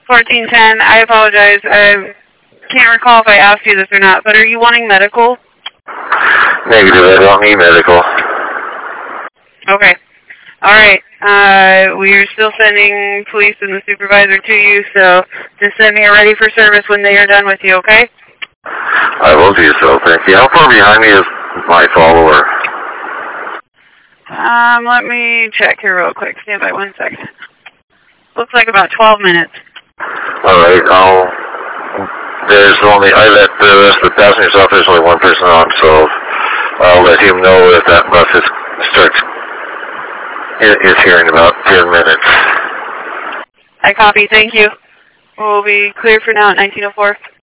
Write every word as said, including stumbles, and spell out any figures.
fourteen ten, I apologize. I can't recall if I asked you this or not, but are you wanting medical? Negative, I don't need medical. Okay. All right. Uh, we are still sending police and the supervisor to you, so just send me a ready for service when they are done with you, okay? I will do so, thank you. How far behind me is my follower? Um, let me check here real quick. Stand by one second. Looks like about twelve minutes. All right. I'll, there's only, I let the rest of the passengers off. There's only one person on, so I'll let him know if that bus is, starts, is here in about ten minutes. I copy. Thank you. We'll be clear for now at nineteen oh four.